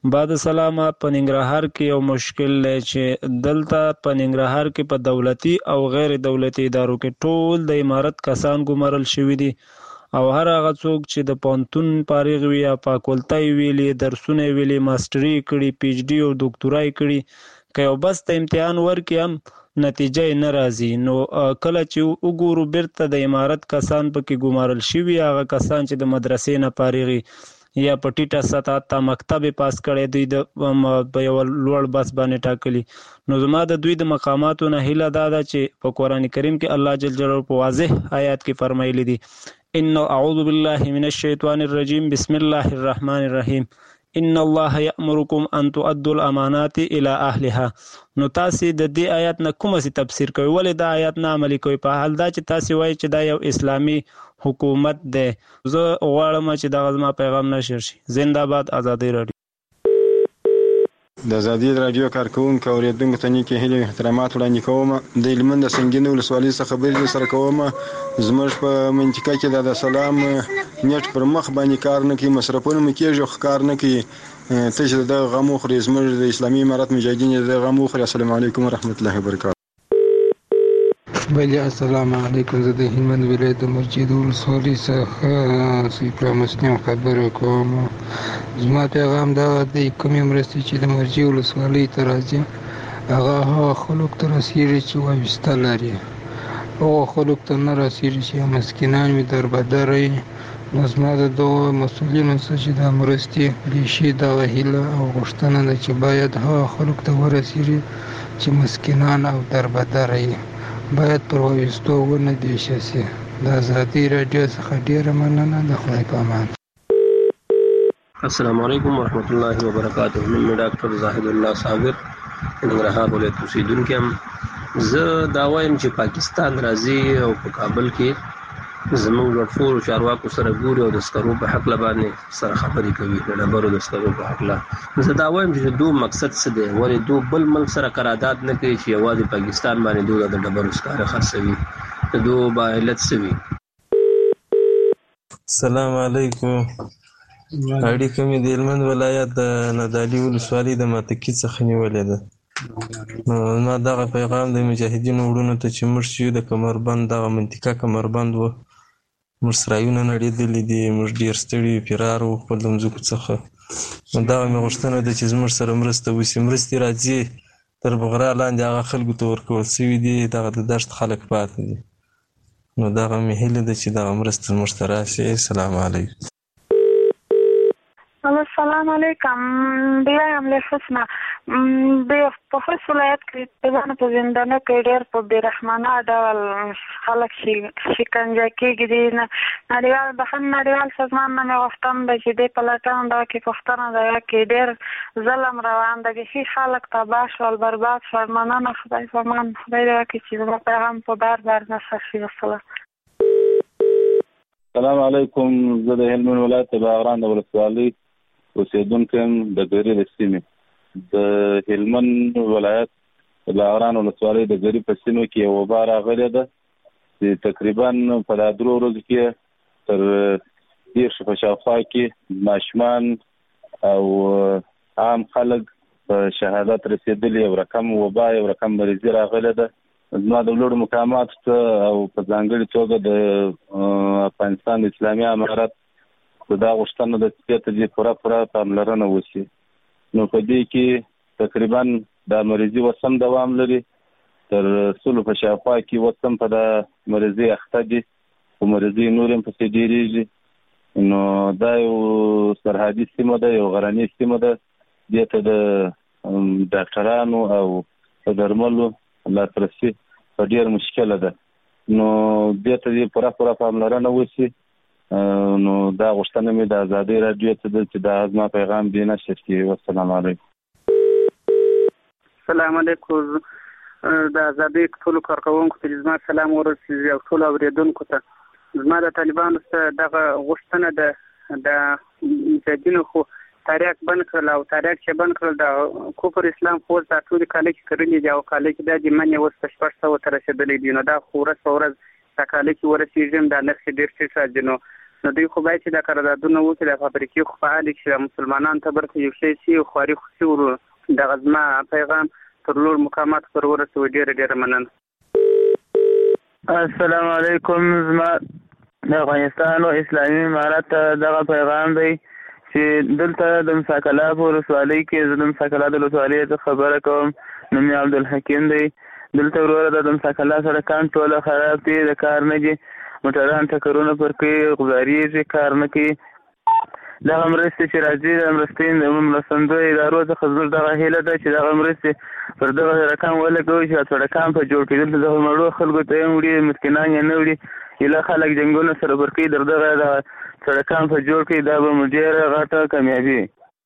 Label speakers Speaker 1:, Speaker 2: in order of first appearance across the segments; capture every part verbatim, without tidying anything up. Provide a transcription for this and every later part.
Speaker 1: بعد سلامه په ننګرهار کې یو مشکل دی چې دلته په ننګرهار کې په دولتي او غیر دولتي ادارو کې ټول د امارت کسان ګمارل شوي دي او هر هغه څوک چې د پوهنتون فارغ وي یا فاکولټۍ ویلي درسونه ویلي ماسټري کړي پی ایچ ډي او ډاکټورای کړي که یو بس ته امتحان ورکړي هم نتیجه یې نه راځي. نو کله چې وګورو بیرته د امارت کسان پکې ګمارل شوي هغه کسان چې د مدرسې نه فارغ یا په ټیټه سطحه تا مکتب پاس کړی دوی د په یو لوړ بس باندې ټاکلي. نو زما د دوی د مقاماتو نه هیله دا ده چې په قرآن کریم کې الله جل جلاله په واضح آیات کې فرمایلی دي ان اعوذ بالله من الشیطان الرجیم بسم الله الرحمن الرحیم ان الله یأمرکم ان تؤدوا الامانات الى اهلها. نو تاسو د دې آیات نه کومه سي تفسیر کوي ولې دا آیات نه عملي کوي په حال دا چې تاسو وایي چې دا یو اسلامی حکومت ده. زه غواړم چې دا غزما پیغام نشر شي. زنده باد ازادي رادیو.
Speaker 2: د ازادي رادیو کارکونکو اوریدونکو ته نیکې هیلې او احترامات وړاندې کوم. د هلمند د سنګین ولسوالۍ څخه خبرې سره کوم. زموږ په منطقه کې د سلام نیټ پر مخ باندې کار نه کوي مصرفونه مو کېږي خو کار نه کوي. ته چې د غم وخورې زموږ د اسلامي امارت مجاهدین د غم وخورې. السلام علیکم ورحمت الله وبرکاته.
Speaker 3: بله السلام علیکم. زه د هلمند ولایت د مسجد ولسوالۍ څخه سیپرا مسلم خبره کوم. زما پیغام دا دی کومې مرستې چې د مرجع ولسوالۍ ته راځي هغه هغه خلکو ته رسېږي چې وابسته لري هغه خلکو ته نه رسېږي چې مسکینان وي دربدره وي. نو زما د دغو مسؤلینو څخه چې دا مرستې بیخي دغه هیله او غوښتنه ده چې باید هغه خلکو ته ورسېږي چې مسکینان او دربدره وي باید پر وایستو ونه دیشه سي. د ازادي رادیو څخه ډیره مننه. د خدای په امان.
Speaker 4: السلام علیکم ورحمۃ اللہ وبرکاتہ. نوم ډاکټر زاهد الله صابر ننګرهار ولایت اوسیدونکی یم. زه دا وایم چې پاکستان راځي او په کابل کې زموږ لوړفورو چارواکو سره ګوري او د سکرو په حقله باندې سره خبرې کوي د ډبرو د سکرو په حقله. زه دا وایم چې دو مقصد څه دی ولې دو بل ملک سره قرارداد نه کوي چې یوازې پاکستان باندې دو د ډبرو سکاره خرڅوي د دو با علت څه وي.
Speaker 5: السلام علیکم. اړیکه مې د هلمند ولایت د نادعلي ولسوالۍ د ماتکي څخه نیولې ده. نو ما دغه پیغام د مجاهدینو وروڼو ته چې موږ چې د کمربند دغه منطقه کمربند و موږ سرایونه نړېدلي دي موږ ډېر ستړي فرار وو خپل د مځکو څخه. نو دغه مې غوښتنه ده چې زموږ سره مرسته وشي. مرستې راځي تر بغرا لاندې هغه خلکو ته ورکول شوي دي دغه د دشت خلک پاتې دي. نو دغه مې هیله ده چې دغه مرسته زموږ ته راشي. السلام علیکم.
Speaker 6: السلام علیکم. بیا هم له حسنه د په خوست ولایت کې د ځان په زندانه کې ډېر په بېرحمانه ډول خلک شکنجه کېږي. د نړیوال بخښنې نړیوال سازمان نه مې غوښتنه ده چې دې په لټون دغه کې پوښتنه ده کې ډېر ظلم روان ده بیخي خلک تباه شول برباد شول. مننه خدای پامان. خدای دې وکړي چې زما پیغام په بار بار نشر شي. والسلام.
Speaker 7: السلام علیکم. زه د هلمند ولایت د باغران د ولسوالۍ اوسیدونکی یم د ګری د سیمې. د هلمند ولایت د باغران ولسوالۍ د ګری په سیمو کې یو وبا راغلې ده چې تقریبا په دا درو ورځو کې تر دېرشو په شاوخوا کې ماشومان او عام خلک په شهادت رسېدلي. یو رقم وبا یو رقم مریضي راغلې ده. زما د لوړو مقاماتو ته او په ځانګړې توګه د افغانستان د اسلامي امارت دا غوښتنه ده چې ته دې پوره پوره پاملرنه وشي. نو په دې کې تقریبا دا مریضي اوس هم دوام لري. تر سلو په شاوخوا کې اوس هم په دا مریضي اخته دي خو مریضي نور هم پسې ډېرېږي. نو دا یو سرحدي سیمه ده یو غرنۍ سیمه ده. دې ته د ډاکټرانو او د درملو لاسرسي په ډېر مشکله ده. نو دې ته دې پوره پوره پاملرنه وشي. نو دا غوښتنه مې د ازادي رادیو ته ده چې دا زما پیغام دې نشر کړي. والسلام علیکم.
Speaker 8: السلام علیکم. د ازادي ټولو کارکوونکو ته زما سلام ورسېږي او ټولو اورېدونکو ته زما د طالبانو څخه دغه غوښتنه ده د مجاهدینو خو تاریخ بند کړل او تاریخ چې بند کړل د کفر اسلام خو دا ټول کالج کړلې دي او کالج د دې منې اوس په شپږ سوه ته رسېدلې دي. نو دا خو ورځ په ورځ دا کالج ورسېږم دا نرخ ډېر ټیټ راځي. نو نو دوی خو باید چې دا قراردادونه وکړي د فابریکې خو فعالې کړي مسلمانانو ته برخه یو شی سي خواري خو سي ورو دغه زما پیغام تر لوړ مقامات پر ورسوي. ډېره ډېره مننه.
Speaker 9: السلام علیکم. زما د افغانستان او اسلامي امارت دغه پیغام دی چې دلته د مساکلاب ولسوالۍ کې زه د مساکلاب ولسوالۍ څخه خبره کوم. نوم یې عبدالحکیم دی. دلته وروره د مساکلاب سړکان ټوله خراب دي، د کار نه دي، موټران ټکرونه پر کوي، غباریږي، کار نه کوي. دغه مرستې چې راځي د مرستې د مرستندویو ادارو څخه زموږ دغه هیله ده چې دغه مرستې پر دغه سړکان ولګوي چې سړکان په جوړ کېدل دغه مړو خلکو ته یې وړي، مسکینان یې نه وړي. ایله خلک جنګونه سره پر کوي، در دغه دغه سړکان په جوړ کړي، دا به مو ډېره غټه کامیابي.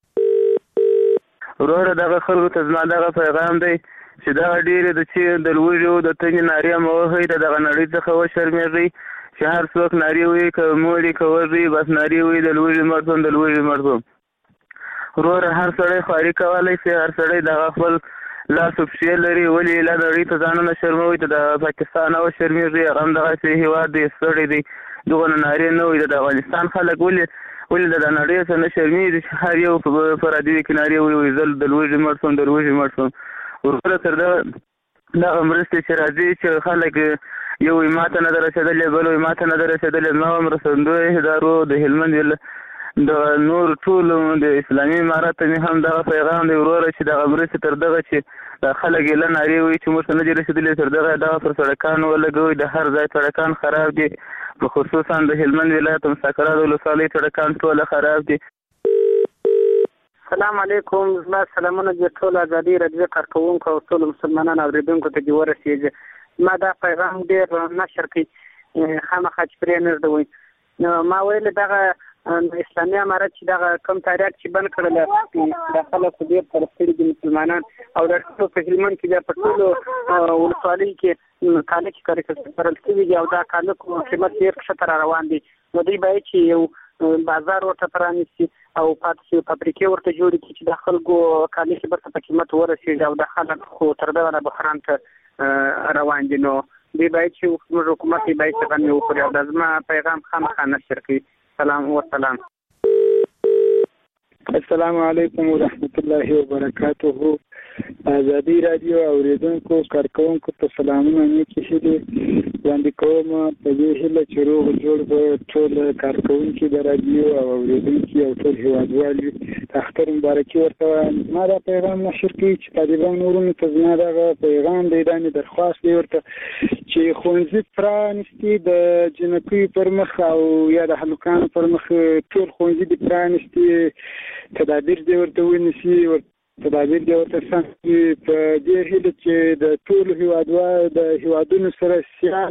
Speaker 9: وروره دغه خلکو ته زما دغه پیغام دی چې دغه ډېرې د چې د لوږې او د تنګې نارې مه وهئ، د دغه نړۍ څخه وشرمېږئ چې هر څوک نارې وایي، که موړي که وږي، بس نارې وایي د لوږې مړ شوم، د لوږې مړ شوم. وروره هر سړی خواري کولی شي، هر سړی دغه خپل لاس او پښې لري، ولې ایله نړۍ ته ځانونه شرموئ، ته د پاکستان وشرمېږئ، هغه هم دغسې هېواد دی، ستړی دی، دغه نه نارې نه وایي. د افغانستان خلک ولې ولې د نړۍ څخه نه شرمېږي چې هر یو په رادیو کې نارې وایي زه د لوږې مړ شوم، د لوږې مړ شوم. وروره تر دغه دغه مرستې چې راځي چې خلک یو وایي ما ته نه ده رسېدلې، بل وایي ما ته نه ده رسېدلې، زما هم مرستندویو ادارو د هلمند د نور ټولو د اسلامي امارت ته مې هم دغه پیغام دی وروره چې دغه مرستې تر دغه چې دا خلک ایله نارې وایي چې موږ ته نه دي رسېدلې، تر دغه دغه پر سړکانو ولګوئ. د هر ځای سړکان خراب دي، په خصوصا د هلمند ولایت مساکلاب ولسوالۍ سړکان ټوله خراب دي.
Speaker 8: السلام علیکم. زما سلامونه د ټولو ازادي راډیو کارکوونکو او ټولو مسلمانانو اورېدونکو ته دې ورسېږي. ما دا پیغام ډېر نشر کړي، خامخا چې پرې نه ږدوئ. نو ما ویل دغه اسلامي امارت چې دغه کوم تاریخ چې بند کړل دا خلکو ډېر طرف کړي دي مسلمانان، او د ټولو په هلمند کې بیا په ټولو ولسوالۍ کې کاله کې کارکړل کرل شوي دي او دا کاله قیمت ډېر ښه را روان دي. نو دوی باید چې یو بازار ورته پرانیستي او پاتې فابریکې ورته جوړې کړي چې د خلکو کالي کې برته په قیمت ورسېږي او د خلک خو تر دغه نه بحران ته روان دي. نو دوی باید چې زموږ حکومت یې باید څه غنې وکړي او دا زما پیغام خامخا نشر کړي. سلام والسلام.
Speaker 10: السلام علیکم ورحمت الله وبرکاته. ازادي رادیو اوریدونکو کارکوونکو ته سلامونه نیکې هیلې وړاندې کوم په دې هیله چې روغ جوړ به ټول کارکوونکي د رادیو او اوریدونکي او ټول هیوادوال وي. د اختر مبارکي ورته وایم. ما دا پیغام نشر کړي چې طالبان ورونو ته زما دغه پیغام دی، دا مې درخواست دی ورته چې ښوونځي پرانیستي د جنکیو پر مخ او یا د هلکانو پر مخ ټول ښوونځي دي پرانیستي، تدابیر دې ورته ونیسي، تدابیر دې ورته سم کړي په دې هیله چې د ټولو هیوادوالو د هیوادونو سره سیال.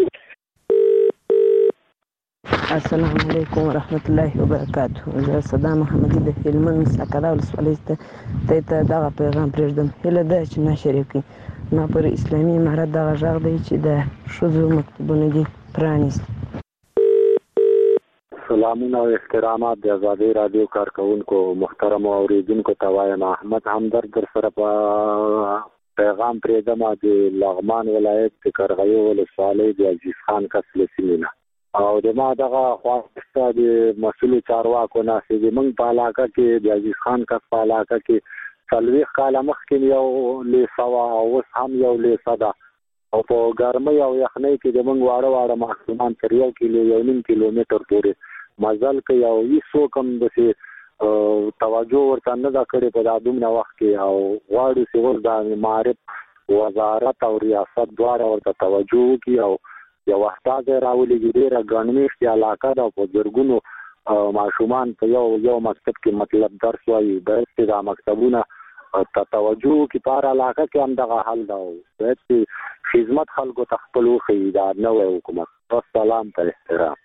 Speaker 11: السلام علیکم ورحمت الله وبرکاته. زه صدام محمدي د هلمند مساکلاب ولسوالۍ ته ته دغه پیغام پرېږدم. هیله ده چې نشر یې کړي. ما پر اسلامي امارت دغه غږ دی چې د ښځو مکتبونه دي پرانیستي.
Speaker 12: سلامونه او احترامات د ازادي رادیو کارکوونکو محترم اوریدونکو ته وایم. احمد همدرد در سره په پیغام پرېږدم د لغمان ولایت د قرغیو ولسوالۍ د عزیز خان کس له سیمې نه، او د ما دغه خواسته د مسؤلو چارواکو نه چې زموږ په علاقه کې د عزیز خان کس په علاقه کې څلوېښت کاله مخکې یو لیسه وه او اوس هم یو لیسه ده، او په ګرمۍ او یخنۍ کې زموږ واړه واړه ماشومان تر یو کیلو یو نیم کیلومتر پورې مزل کوي او هېڅوک هم داسې توجه ورته نه ده کړې په دا دومره وخت کې، او غواړو چې اوس د معارف وزارت او ریاست دواړه ورته توجه وکړي او یو استازی راولېږي. ډېره ګڼ مېشتې علاقه ده او په زرګونو ماشومان په یو یو مکتب کې مطلب درس وایي. باید چې دا مکتبونه ته توجه وکړي. په هر علاقه کې هم دغه حل ده او باید چې خدمت خلکو ته خپل وښیي دا نوی حکومت. والسلام ته احترام.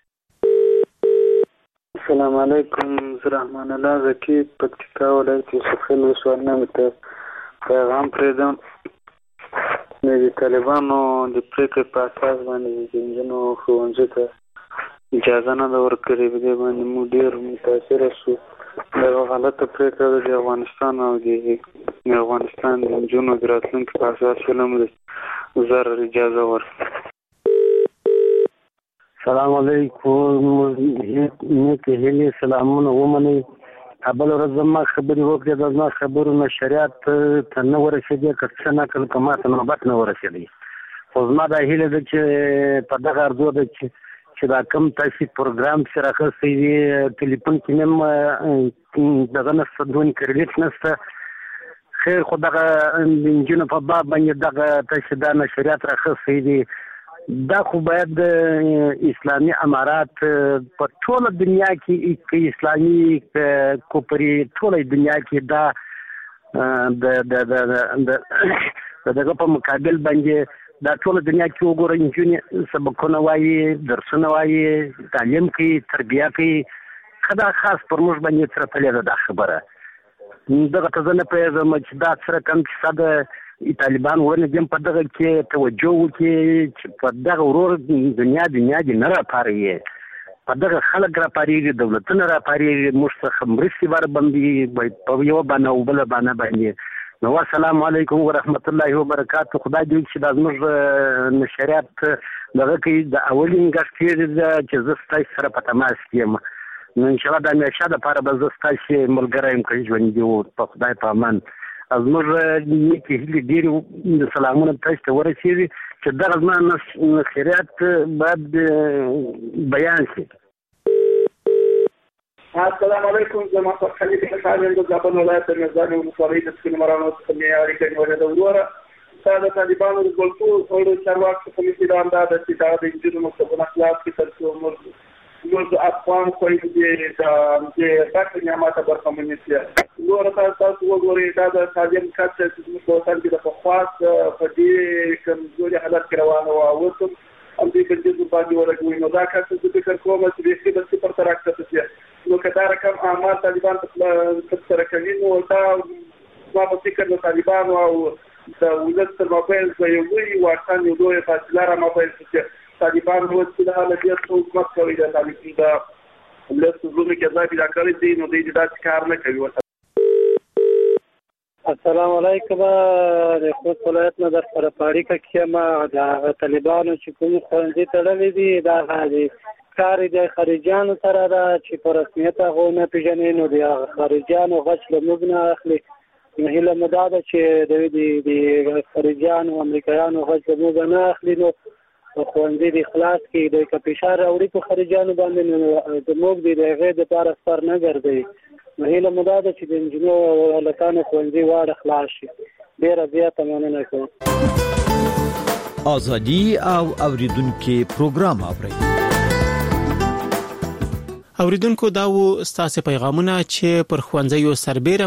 Speaker 13: السلام علیکم. زه رحمان الله زکي پکتیکا ولایت یوسف خیل ولسوالۍ نه ورته پیغام پرېږدم. د طالبانو د پرېکړې په اساس باندې د نجونو ښوونځي ته اجازه نه ده ورکړې. په دې باندې موږ ډېر متاثره شو. دغه غلطه پرېکړه د افغانستان او د افغانستان د نجونو د راتلونکي په اساس ولې موږ ضرر اجازه ورکړه.
Speaker 14: السلام علیکم نیکې هیلې سلامونه ومنئ. بله ورځ زما خبرې وکړې د زما خبرو نه شریعت ته نه ورسېدې که څه نقل که ما ته نوبت نه ورسېدی. خو زما دا هیله ده چې په دغه ارزو ده چې چې دا کوم تاسې پروګرام چې راخستی وي ټلیفون کې مې دغه نشته دونې کریډیټ نشته خیر خو دغه د نجونو په باب باندې دغه تاسې دا نشریات راخستی دي دا خو باید اسلامي امارات په ټوله دنیا کې که اسلامي کوپري ټوله دنیا کې دا د دغه په مقابل باندې دا ټوله دنیا کې وګوره نجونې سبقونه وایي درسونه وایي تعلیم کوي تربیه کوي ښه دا خاص پر موږ باندې څرپلې ده دا خبره دغه ته زه نه پوهېږم چې دا څه رقم کیسه ده طالبان ورنه دیم په دغه کې توجه وکړي چې په دغه ورور دنیا دنیا دې نه راپارېږي په دغه خلک راپارېږي دولتونه راپارېږي موږ څخه مرستې ورباندې په یوه بانه او بله بانه باندې نو السلام علیکم ورحمت الله وبرکاتو. خدای دې چې دا زموږ نشریات دغه کوي د اولین ګټې ده چې زه ستاسو سره په تماس کې یم نو انشاءالله د همیشه دپاره به زه ستاسو ملګری یم که ژوندي وو په خدای په امان. زموږ نیکې هیلې ډېرې سلامونه تاسو ته ورسېږي چې دغه زما نشریات باید بیان شي.
Speaker 15: السلام علیکم. زه محمد خلیل خوشحال یم د زابل ولایت د میرزانې ولسوالۍ د سپینو مراڼو څخه مې اړیکه نیولې ده. وروره دا د طالبانو د ګلټو چارواکو څخه مې اعلان دا ده چې دا د نجونو مکتبونه خلاص کړي تر څو موږ موږ افغان خویندې د زده کړې نعمته برخمنې شي. وروره تاسو تاسو وګورئ دا د تعلیم کچه چې زموږ په وطن کې د پخوا په دې کمزوري حالت کې روانه وه اوس هم همدې بندیزو باندې ولګوئ نو دا کار چې زه فکر کوم چې بیخي د صفر ته راکښته شي نو که دا رقم اعمال طالبان ترسره کوي نو دا زما په فکر د طالبانو او د ولس تر مابین به یو لوی واټن یو لویه فاصله رامابین شي چې طالبان اوس چې د حالت حکومت کوي د طالبان د ولس زړونو کې ځای پیدا کړی دی نو دوی داسې کار نه کوي.
Speaker 16: السلام علیکم. د خوست ولایت نه در سره په اړیکه کې یم. د طالبانو چې کوم ښوونځي تړلي دي دا هغه کار د خارجیانو سره ده چې په رسمیت هغه نه پېژني نو د خارجیانو غچ له موږ نه اخلي. نو هیله مو دا ده چې د خارجیانو امریکایانو غچ له موږ نه اخلي نو ښوونځي دې خلاص کړي. دوی که فشار راوړي په خارجیانو باندې نو زموږ د هغې دپاره سر نه ګرځوي. نو هیله مو دا ده چې د نجونو او هلکانو ښوونځي واړه خلاص شي. ډېره زیاته مننه کوم.
Speaker 17: ازادي او اوریدونکو پروګرام اورئ.
Speaker 18: اوریدونکو دا و ستاسو پیغامونه چې پر خوانځیو سربېره